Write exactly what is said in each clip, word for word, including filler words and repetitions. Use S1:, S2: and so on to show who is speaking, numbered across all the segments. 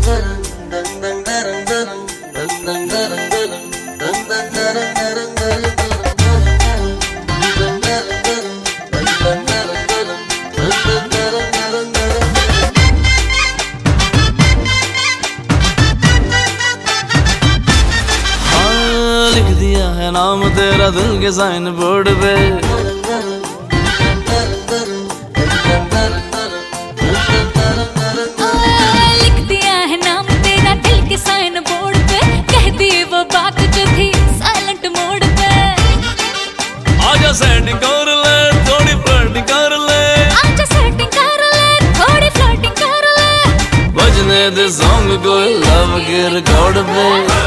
S1: लिख दिया है नाम तेरा दिल के साइन बोर्ड पे,
S2: लिख दिया है नाम तेरा दिल के साइन बोर्ड पे, कह दी वो बात जो थी साइलेंट मोड पे।
S1: आजा सेटिंग कर ले थोड़ी फ्लर्टिंग कर ले,
S2: आजा सेटिंग कर ले थोड़ी फ्लर्टिंग कर ले,
S1: बजने दे सॉन्ग कोई लव के रिकॉर्ड पे।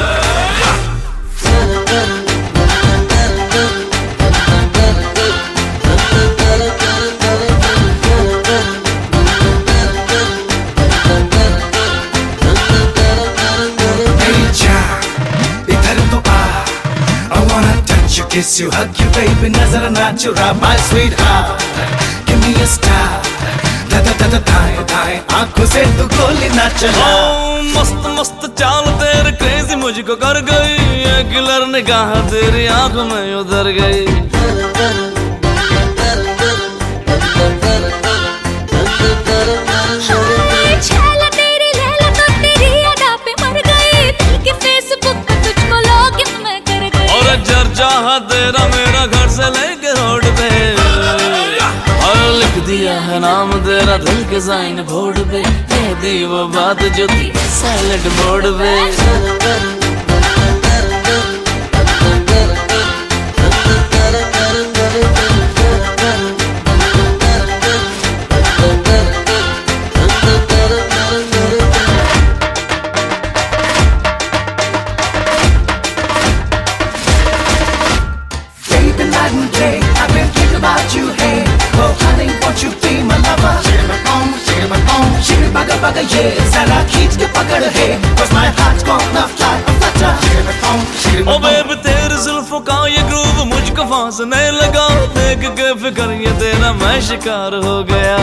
S3: Kiss you, hug you, baby, nazar na chura, my sweetheart. Give me a star, da da da da da da. आँखों से तू गोली ना चला।
S1: oh, मस्त मस्त चाल तेरे क्रेजी मुझको कर गई, ये किलर निगाह तेरी आँख में उतर गई।
S2: छाला तेरी लैला तो तेरी अदा पे मर गई, दिल के फेसबुक पे तुझको लॉगिन मैं कर गई।
S1: और चर्चा है तेरा मेरा घर से लेके रोड पे, और लिख दिया है नाम तेरा दिल के साइन बोर्ड पे, कह दी वो बात जो थी साइलेंट बोर्ड पे।
S3: ये जरा खींच के पकड़ है, cause my heart's gonna fly a flutter।
S1: Oh baby तेरे जुल्फों का ये ग्रूव मुझको फांसने लगा, देख के फिकर ये तेरा मैं शिकार हो गया।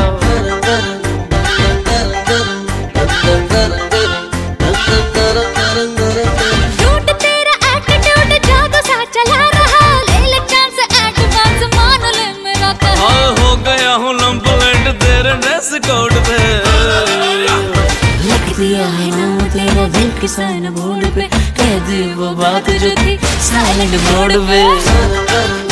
S2: झूठ तेरा एटीट्यूड जादू सा चला रहा, ले ले चांस एडवांस मान ले मेरा कहा।
S1: हाँ हो गया हूँ लंपलेट तेरे ड्रेस कोड पे,
S2: लिख दिया है नाम तेरा दिल के साइन बोर्ड पे, कह दी वो बात जो थी साइलेंट मोड पे।